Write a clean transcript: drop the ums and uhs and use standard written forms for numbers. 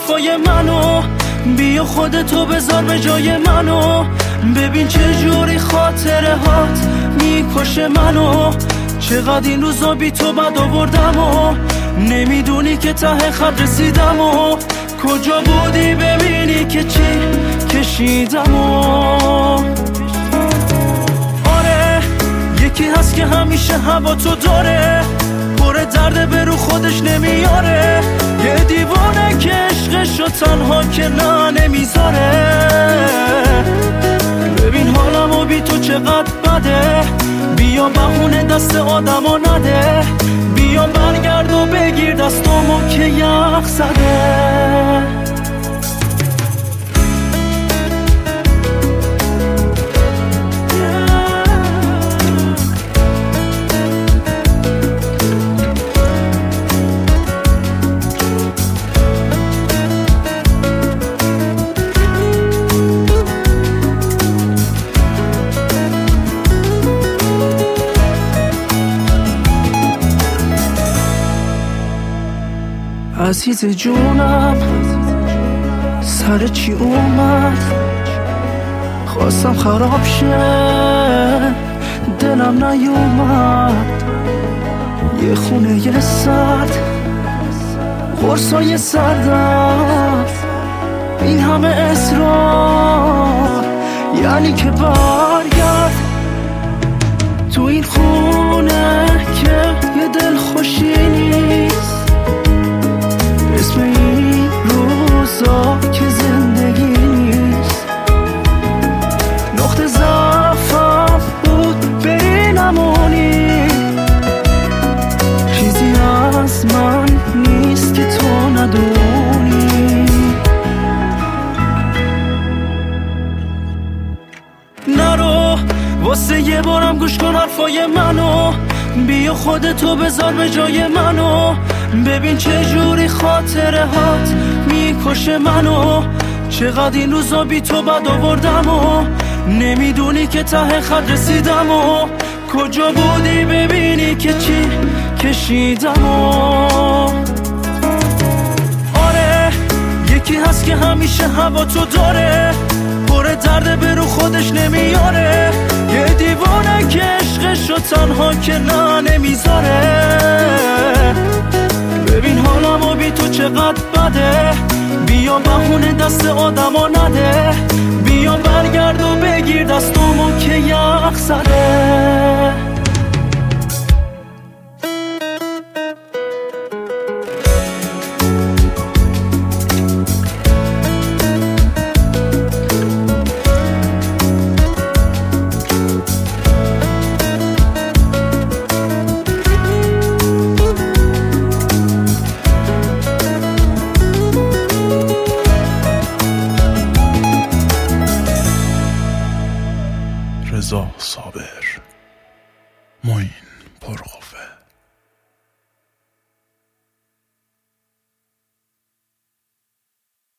حرفای منو، بیا خودتو بذار به جای منو. ببین چه جوری خاطره هات میکشه منو، چقدر این روزا بی تو بد آوردم و نمیدونی که ته خط رسیدم و کجا بودی ببینی که چی کشیدم و آره یکی هست که همیشه هوا تو داره، پر درده به رو خودش نمیاره، یه دیوانه که عشقشو تنها که نه نمیذاره. ببین حالمو بی تو چقدر بده، بیا بهونه دست آدمو نده، بیا برگرد و بگیر دستامو که یخ زده. عزیز جونم سر چی اومد، خواستم خراب شه دلم نیومد، یه خونه یه سرد قرصای سردم، این همه اصرار یعنی که برگرد تو این خونه که یه دل خوشی نیست، اسم این روزا که زندگی نیست، نقطه ضعفم بود بری نمونی، چیزی از من نیست که تو ندونی. نرو واسه یه بارم گوش کن حرفای منو، بیا خودتو بذار به جای منو. ببین چه جوری خاطره هات میکشه منو، چقدر این روزا بی تو بد آوردم و نمیدونی که ته خط رسیدم و کجا بودی ببینی که چی کشیدم و آره یکی هست که همیشه هوا تو داره، پر درده به رو خودش نمیاره، یه دیوانه که عشقشو تنها که نه نمیذاره. ببین حالمو بی تو چقدر بده، بیا بهونه دست آدمو نده، بیا برگرد و بگیر دستامو که یخ زده. رضا صابر، معین پرقوه.